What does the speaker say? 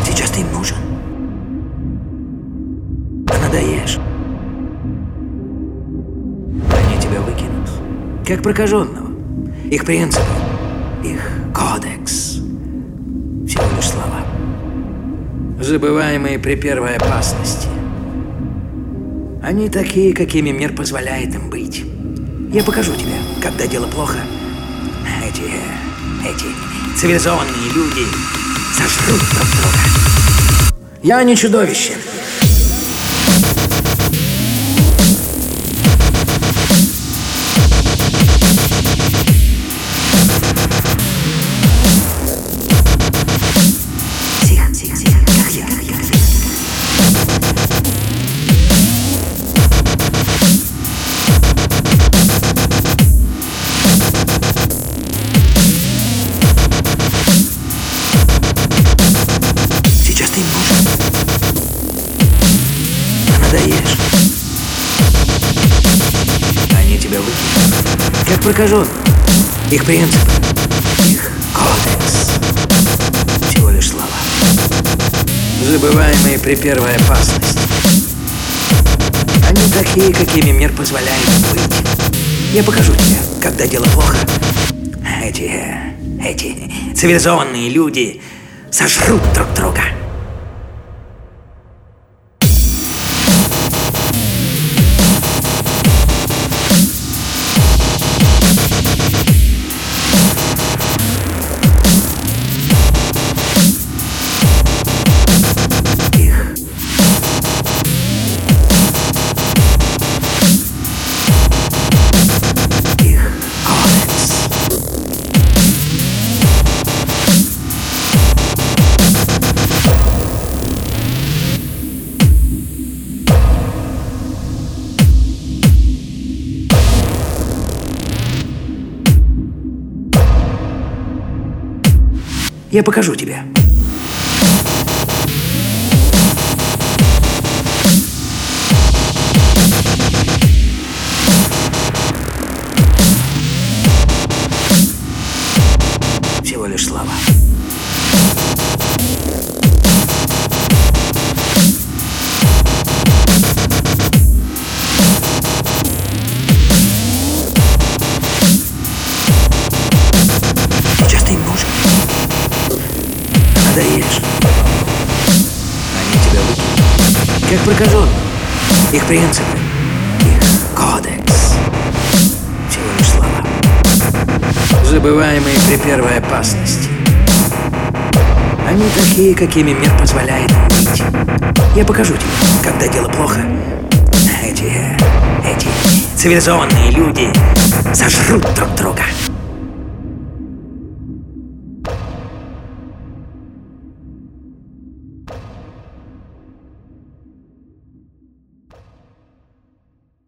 Сейчас ты им нужен. А надоешь. Они тебя выкинут. Как прокаженного. Их принципы, их кодекс. Всего лишь слова. Забываемые при первой опасности. Они такие, какими мир позволяет им быть. Я покажу тебе, когда дело плохо. Эти цивилизованные люди сожрут друг друга. Я не чудовище. Сейчас ты им нужен. А надоешь. Они тебя выкинут. Как прокажен. Их принципы, их кодекс. Всего лишь слова. Забываемые при первой опасности. Они такие, какими мир позволяет им быть. Я покажу тебе, когда дело плохо. Эти цивилизованные люди сожрут друг друга. Я покажу тебе. Всего лишь слова. Сейчас ты им нужен. Надоешь. Они тебя выкинут. Как прокажен. Их принципы, их кодекс. Всего лишь слова. Забываемые при первой опасности. Они такие, какими мир позволяет им быть. Я покажу тебе, когда дело плохо. Эти цивилизованные люди сожрут друг друга.